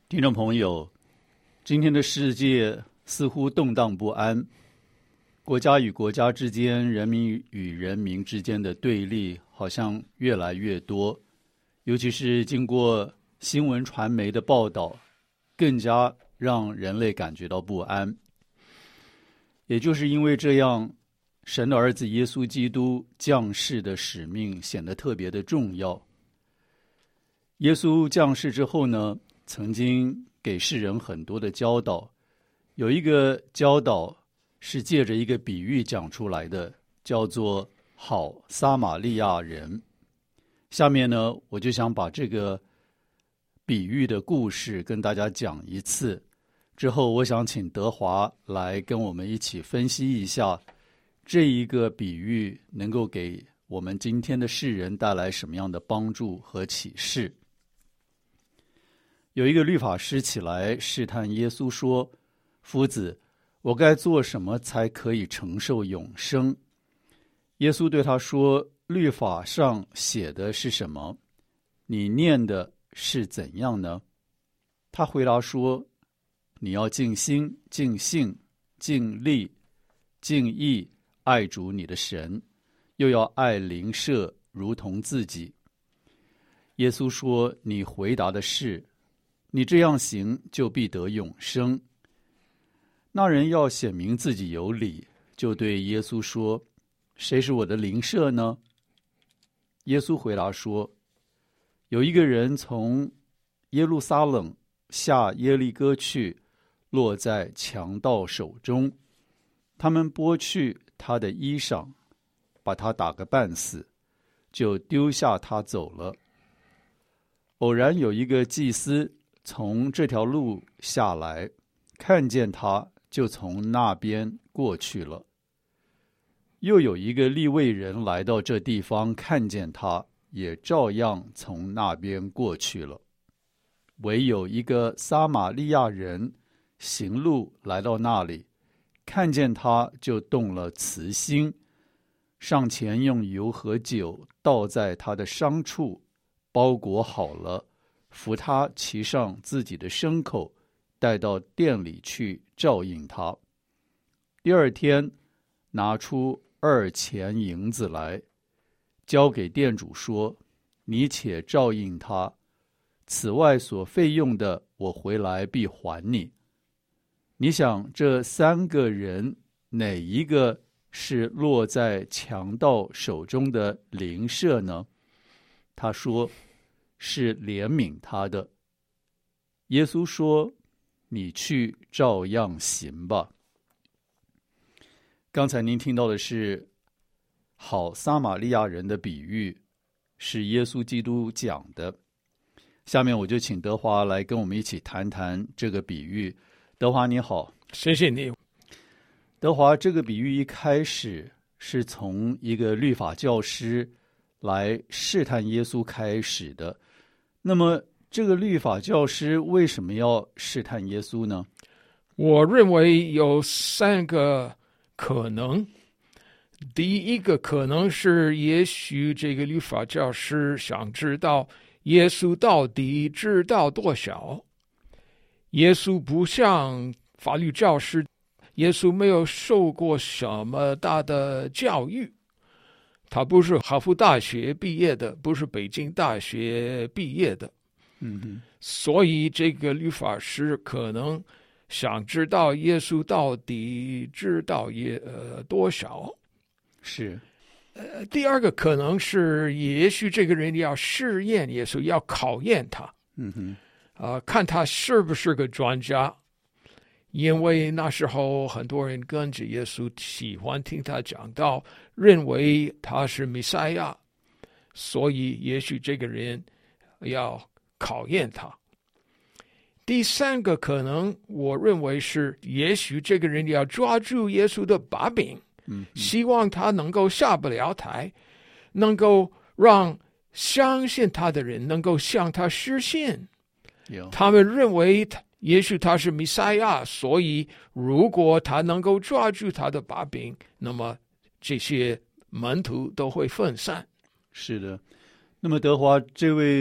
听众朋友，今天的世界似乎动荡不安，国家与国家之间，人民与人民之间的对立好像越来越多，尤其是经过新闻传媒的报道，更加让人类感觉到不安。也就是因为这样，神的儿子耶稣基督降世的使命显得特别的重要。耶稣降世之后呢，曾经给世人很多的教导，有一个教导是借着一个比喻讲出来的，叫做好撒玛利亚人。下面呢，我就想把这个比喻的故事跟大家讲一次，之后我想请德华来跟我们一起分析一下这一个比喻能够给我们今天的世人带来什么样的帮助和启示。有一个律法师起来试探耶稣说，夫子，我该做什么才可以承受永生？耶稣对他说，律法上写的是什么？你念的是怎样呢？他回答说，你要尽心、尽性、尽力、尽意爱主你的神，又要爱邻舍如同自己。耶稣说，你回答的是，你这样行就必得永生。那人要显明自己有理，就对耶稣说，谁是我的邻舍呢？耶稣回答说，有一个人从耶路撒冷下耶利哥去，落在强盗手中，他们剥去他的衣裳，把他打个半死，就丢下他走了。偶然有一个祭司从这条路下来，看见他，就从那边过去了。又有一个利未人来到这地方，看见他，也照样从那边过去了。唯有一个撒玛利亚人行路来到那里，看见他，就动了慈心，上前用油和酒倒在他的伤处，包裹好了，扶他骑上自己的牲口，带到店里去照应他。第二天拿出2钱银子来，交给店主说，你且照应他，此外所费用的，我回来必还你。你想这3个人哪一个是落在强盗手中的邻舍呢？他说，是怜悯他的。耶稣说，你去照样行吧。刚才您听到的是好撒玛利亚人的比喻，是耶稣基督讲的。下面我就请德华来跟我们一起谈谈这个比喻。德华你好。 谢谢你。 德华，这个比喻一开始是从一个律法教师来试探耶稣开始的。那么这个律法教师为什么要试探耶稣呢？ 我认为有3个可能。第一个可能是，也许这个律法教师想知道耶稣到底知道多少。耶稣不像法律教师，耶稣没有受过什么大的教育，他不是哈佛大学毕业的，不是北京大学毕业的。所以这个律法师可能想知道耶稣到底知道多少。 是。 第二个可能是，也许这个人要试验耶稣，要考验他。看他是不是个专家。因为那时候很多人跟着耶稣，喜欢听他讲道，认为他是弥赛亚，所以也许这个人要考验他。第3个可能，我认为是，也许这个人要抓住耶稣的把柄，希望他能够下不了台，能够让相信他的人能够向他实现。他们认为也许他是弥赛亚，所以如果他能够抓住他的把柄，那么这些门徒都会分散。 是的。那么德华，这位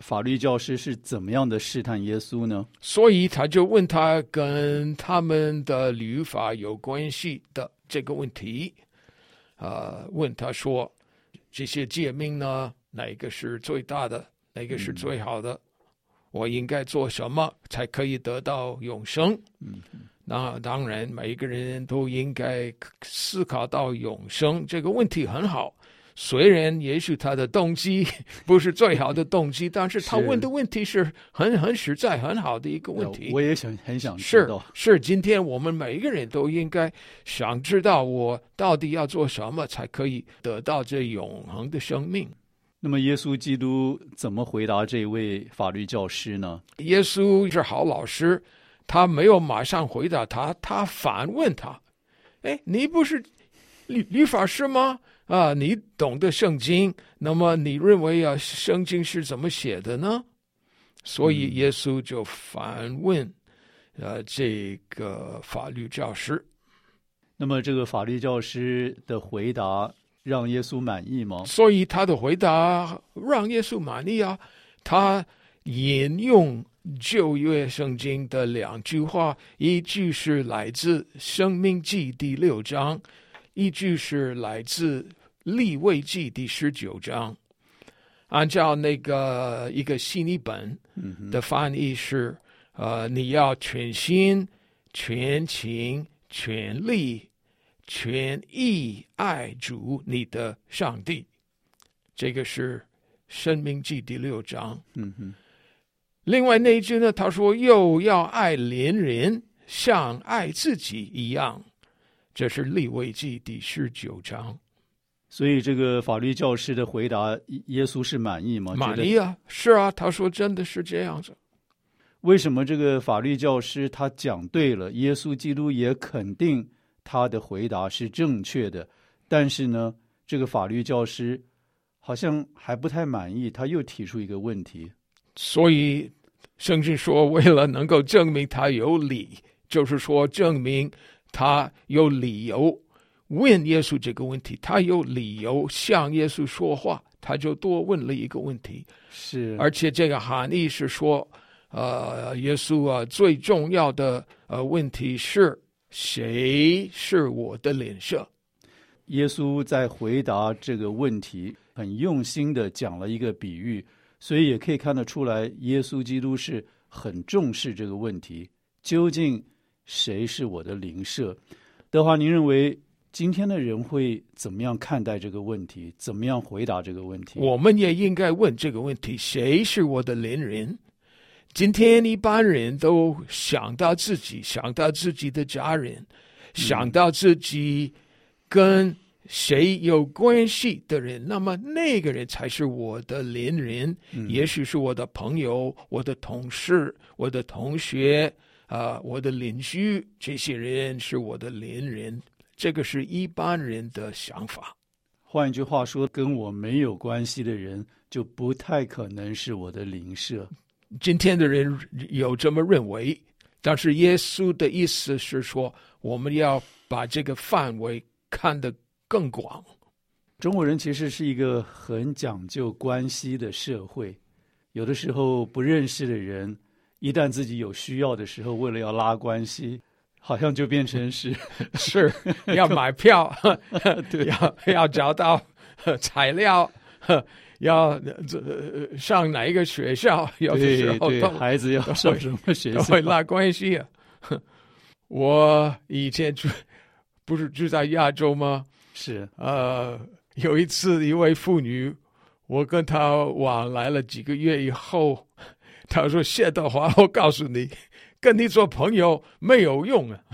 法律教师是怎么样的试探耶稣呢？ 所以他就问他跟他们的律法有关系的这个问题，问他说这些诫命呢，哪一个是最大的，哪个是最好的？我应该做什么才可以得到永生？那当然，每一个人都应该思考到永生这个问题很好。虽然也许他的动机不是最好的动机，但是他问的问题是很实在、很好的一个问题。 我也很想知道。 是，今天我们每一个人都应该想知道，我到底要做什么才可以得到这永恒的生命。 那么耶稣基督怎么回答这位法律教师呢？ 耶稣是好老师，他没有马上回答他，他反问他：你不是律法师吗？你懂得圣经，那么你认为圣经是怎么写的呢？所以耶稣就反问这个法律教师。 那么这个法律教师的回答让耶稣满意吗？ 所以他的回答让耶稣满意啊。他引用旧约圣经的2句话，一句是来自申命记第6章，一句是来自利未记第19章。按照那个一个新译本的翻译是你要全心全情全力全意爱主你的上帝，这个是申命记第6章。另外那一句呢，他说又要爱邻人像爱自己一样，这是利未记第19章。 所以这个法律教师的回答，耶稣是满意吗？ 满意啊，是啊，他说真的是这样子。 为什么这个法律教师他讲对了，耶稣基督也肯定他的回答是正确的，但是呢，这个法律教师好像还不太满意，他又提出一个问题。 所以圣经说，为了能够证明他有理，就是说证明他有理由问耶稣这个问题，他有理由向耶稣说话，他就多问了一个问题。 是， 而且这个含义是说耶稣最重要的问题是谁是我的邻舍？ 耶稣在回答这个问题很用心的讲了一个比喻，所以也可以看得出来，耶稣基督是很重视这个问题，究竟谁是我的邻舍？德华，您认为今天的人会怎么样看待这个问题？怎么样回答这个问题？ 我们也应该问这个问题：谁是我的邻人？今天一般人都想到自己的家人，想到自己跟谁有关系的人，那么那个人才是我的邻人。也许是我的朋友、我的同事、我的同学我的邻居，这些人是我的邻人。这个是一般人的想法。 换一句话说，跟我没有关系的人就不太可能是我的邻舍。 今天的人有这么认为，但是耶稣的意思是说，我们要把这个范围看得更广。 中国人其实是一个很讲究关系的社会，有的时候不认识的人，一旦自己有需要的时候，为了要拉关系，好像就变成是要买票对， 要找到材料，要上哪一个学校，有的时候对孩子要上什么学校会拉关系啊。我以前不是住在亚洲吗？ 是有一次一位妇女，我跟她往来了几个月以后，她说：“谢德华，我告诉你，跟你做朋友没有用啊。”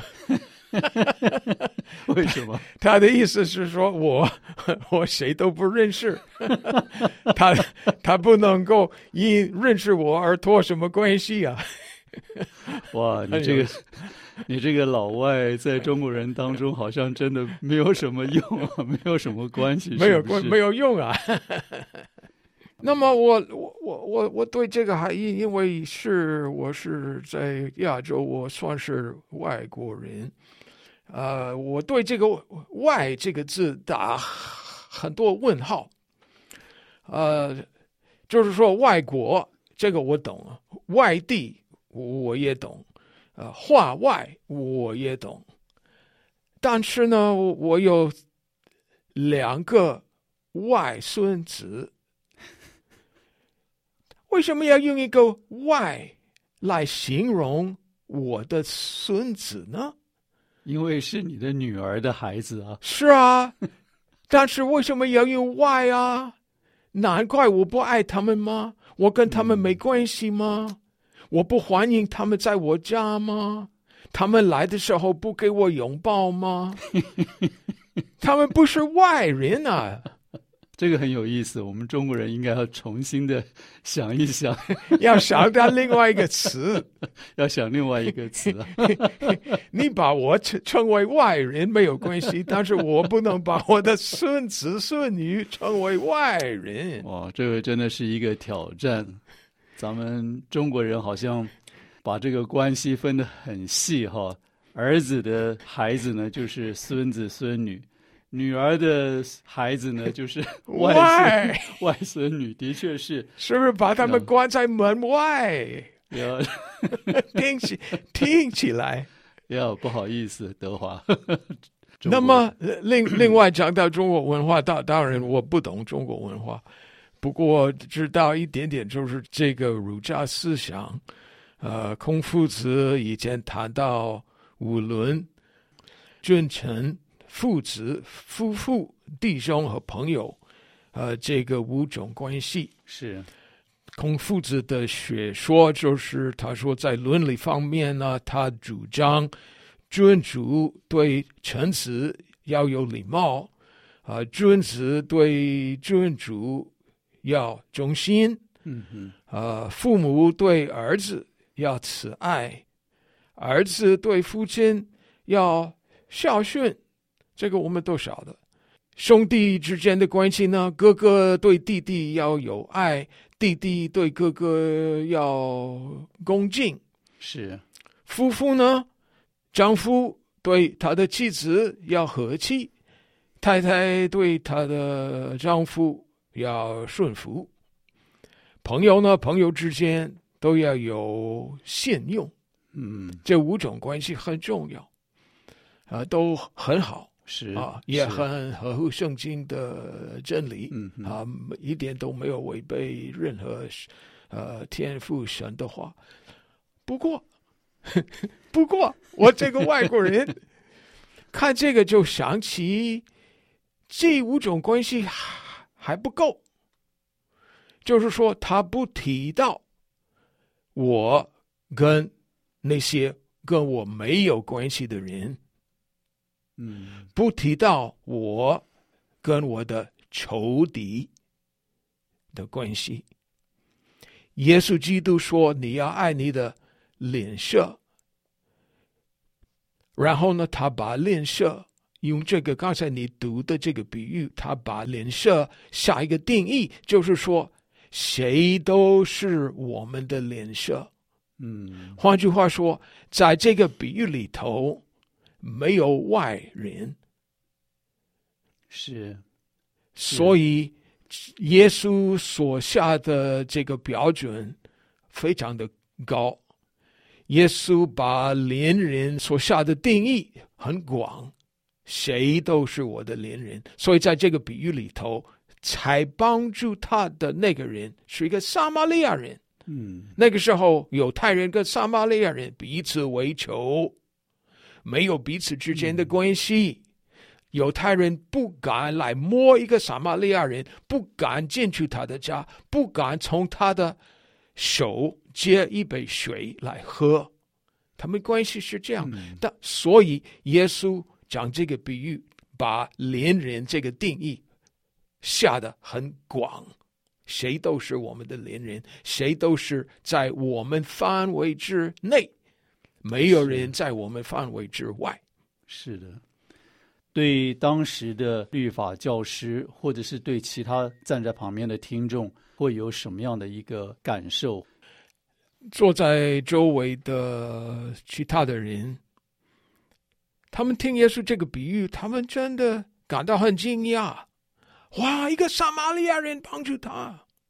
为什么？ 他的意思是说我谁都不认识，他不能够因认识我而托什么关系啊？ 哇，你这个老外在中国人当中好像真的没有什么用啊，没有什么关系， 没有用啊。那么我对这个还因为我是在亚洲，我算是外国人，我对这个“外”这个字打很多问号，就是说外国这个我懂啊，外地我也懂，话外我也懂。但是呢，我有2个外孙子，为什么要用一个外来形容我的孙子呢？ 因为是你的女儿的孩子啊。 是啊，但是为什么要用外啊？难怪我不爱他们吗？我跟他们没关系吗？我不欢迎他们在我家吗？他们来的时候不给我拥抱吗？他们不是外人啊。 这个很有意思，我们中国人应该要重新的想一想， 要想到另外一个词， 要想另外一个词。 你把我称为外人没有关系，但是我不能把我的孙子孙女称为外人。 哇，这个真的是一个挑战。咱们中国人好像把这个关系分得很细哈，儿子的孩子呢就是孙子孙女，女儿的孩子呢就是外孙女，的确是不是把他们关在门外？听起来不好意思，德华。 那么另外讲到中国文化，当然我不懂中国文化，不过知道一点点，就是这个儒家思想。孔夫子以前谈到五伦、君臣、父子、夫妇、弟兄和朋友，这个5种关系。 是孔夫子的学说就是他说在伦理方面呢，他主张君主对臣子要有礼貌，君子对君主要忠心，父母对儿子要慈爱，儿子对父亲要孝顺，这个我们都晓得。兄弟之间的关系呢，哥哥对弟弟要有爱，弟弟对哥哥要恭敬。 是， 夫妇呢，丈夫对他的妻子要和气，太太对他的丈夫要顺服。朋友呢，朋友之间都要有信用。这5种关系很重要，都很好， 是也很合乎圣经的真理，一点都没有违背任何天父神的话。不过我这个外国人看这个就想起这5种关系还不够，就是说他不提到我跟那些跟我没有关系的人，不提到我跟我的仇敌的关系。耶稣基督说你要爱你的邻舍，然后呢，他把邻舍用这个刚才你读的这个比喻，他把邻舍下一个定义，就是说谁都是我们的邻舍。换句话说，在这个比喻里头没有外人。 是， 所以耶稣所下的这个标准非常的高。耶稣把邻人所下的定义很广，谁都是我的邻人。所以在这个比喻里头，才帮助他的那个人是一个撒玛利亚人。那个时候犹太人跟撒玛利亚人彼此为仇，没有彼此之间的关系。犹太人不敢来摸一个撒玛利亚人，不敢进去他的家，不敢从他的手接一杯水来喝，他们关系是这样。但所以耶稣讲这个比喻，把邻人这个定义下得很广，谁都是我们的邻人，谁都是在我们范围之内，没有人在我们范围之外。 是的。对当时的律法教师，或者是对其他站在旁边的听众，会有什么样的一个感受？ 坐在周围的其他的人，他们听耶稣这个比喻，他们真的感到很惊讶。哇，一个撒玛利亚人帮助他，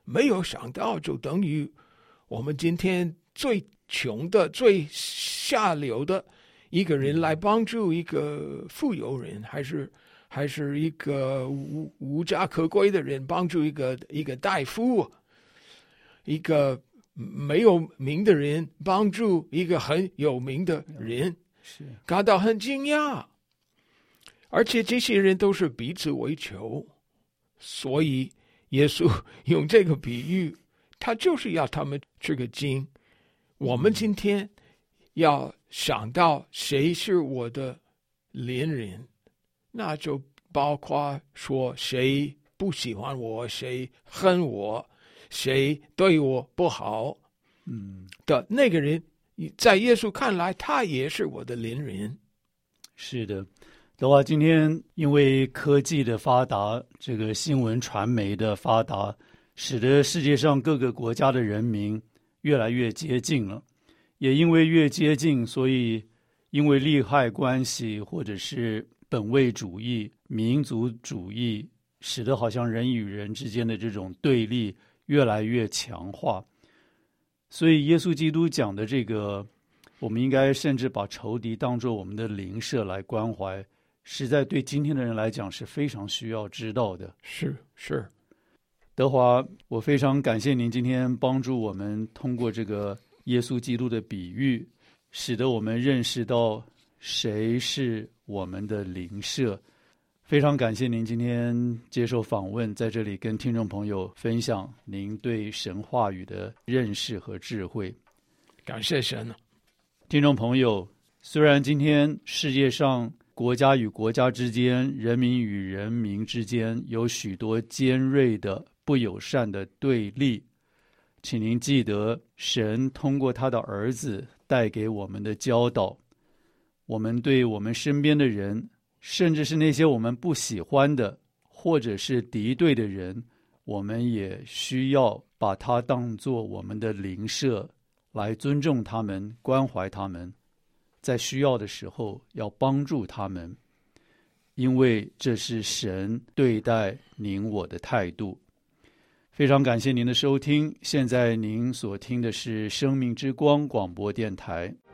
没有想到，就等于我们今天最穷的、最下流的一个人来帮助一个富有人，还是一个无家可归的人帮助一个大夫，一个没有名的人帮助一个很有名的人， 是感到很惊讶。而且这些人都是彼此为仇，所以耶稣用这个比喻，他就是要他们吃个惊。我们今天要想到谁是我的邻人，那就包括说谁不喜欢我，谁恨我，谁对我不好的那个人，在耶稣看来，他也是我的邻人。 是的。的话，今天因为科技的发达，这个新闻传媒的发达，使得世界上各个国家的人民越来越接近了。也因为越接近，所以因为利害关系或者是本位主义、民族主义，使得好像人与人之间的这种对立越来越强化。所以耶稣基督讲的这个，我们应该甚至把仇敌当作我们的邻舍来关怀，实在对今天的人来讲是非常需要知道的。 是。 德华，我非常感谢您今天帮助我们通过这个耶稣基督的比喻，使得我们认识到谁是我们的邻舍。非常感谢您今天接受访问，在这里跟听众朋友分享您对神话语的认识和智慧。 感谢神。 听众朋友，虽然今天世界上国家与国家之间、人民与人民之间有许多尖锐的不友善的对立，请您记得，神通过他的儿子带给我们的教导，我们对我们身边的人，甚至是那些我们不喜欢的或者是敌对的人，我们也需要把他当作我们的邻舍，来尊重他们，关怀他们，在需要的时候要帮助他们，因为这是神对待您我的态度。非常感谢您的收听，现在您所听的是生命之光广播电台，